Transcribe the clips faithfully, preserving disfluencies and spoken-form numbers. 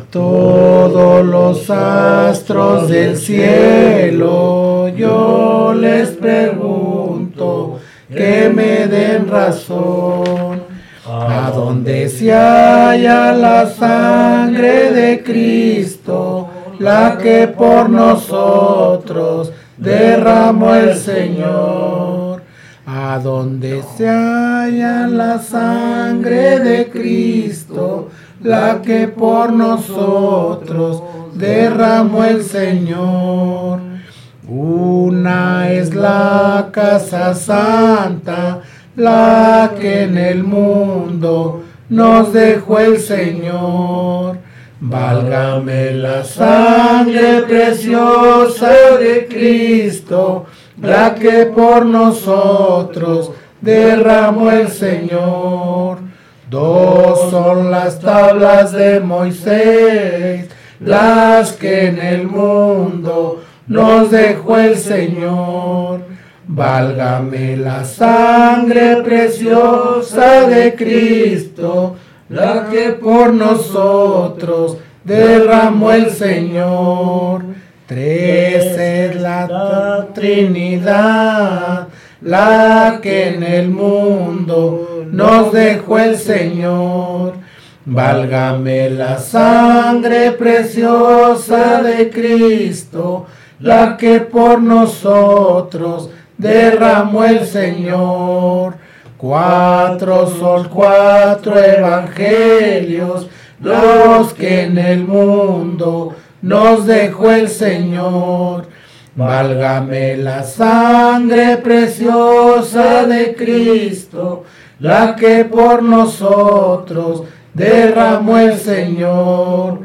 Todos los astros del cielo yo les pregunto que me den razón. A donde se halla la sangre de Cristo, la que por nosotros derramó el Señor. A donde se halla la sangre de Cristo, la que por nosotros derramó el Señor. Una es la casa santa, la que en el mundo nos dejó el Señor. Válgame la sangre preciosa de Cristo, la que por nosotros derramó el Señor. Dos son las tablas de Moisés, las que en el mundo nos dejó el Señor. Válgame la sangre preciosa de Cristo, la que por nosotros derramó el Señor. Tres es la Trinidad, la que en el mundo nos dejó el Señor. Válgame la sangre preciosa de Cristo, la que por nosotros derramó el Señor. Cuatro son cuatro evangelios, los que en el mundo nos dejó el Señor. Válgame la sangre preciosa de Cristo, la que por nosotros derramó el Señor.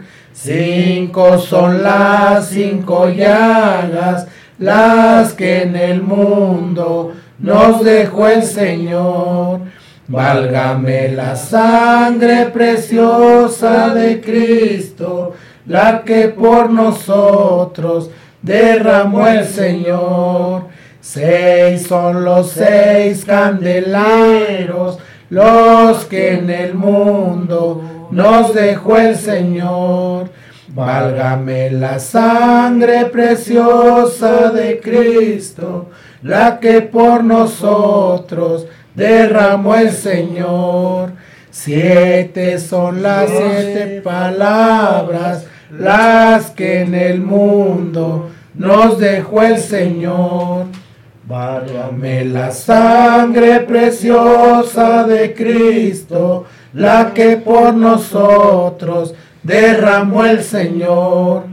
Cinco son las cinco llagas, las que en el mundo nos dejó el Señor. Válgame la sangre preciosa de Cristo, la que por nosotros derramó el Señor. Seis son los seis candeleros, los que en el mundo nos dejó el Señor. Válgame la sangre preciosa de Cristo, la que por nosotros derramó el Señor. Siete son las siete palabras, las que en el mundo nos dejó el Señor. Válgame la sangre preciosa de Cristo, la que por nosotros derramó el Señor.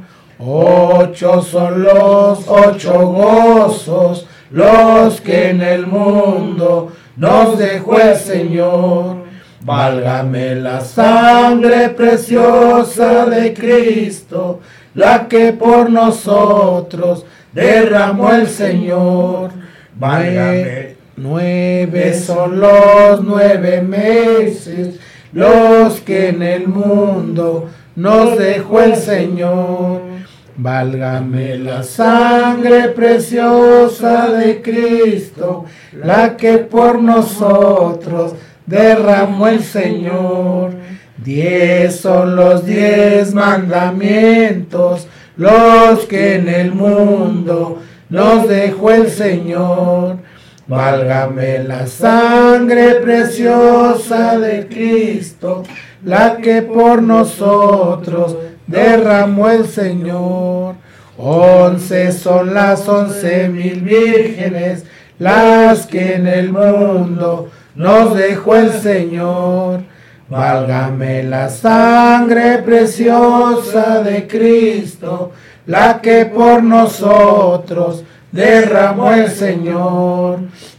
Ocho son los ocho gozos, los que en el mundo nos dejó el Señor. Válgame la sangre preciosa de Cristo, la que por nosotros derramó el Señor. Válgame. Nueve son los nueve meses, los que en el mundo nos dejó el Señor. Válgame la sangre preciosa de Cristo, la que por nosotros derramó el Señor. Diez son los diez mandamientos, los que en el mundo nos dejó el Señor. Válgame la sangre preciosa de Cristo, la que por nosotros derramó el Señor. Once son las once mil vírgenes, las que en el mundo nos dejó el Señor. Válgame la sangre preciosa de Cristo, la que por nosotros derramó el Señor.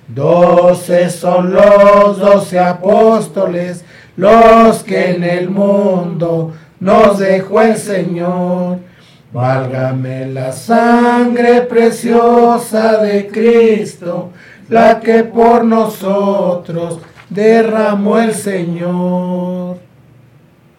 Doce son los doce apóstoles, los que en el mundo nos dejó el Señor. Válgame la sangre preciosa de Cristo, la que por nosotros derramó el Señor.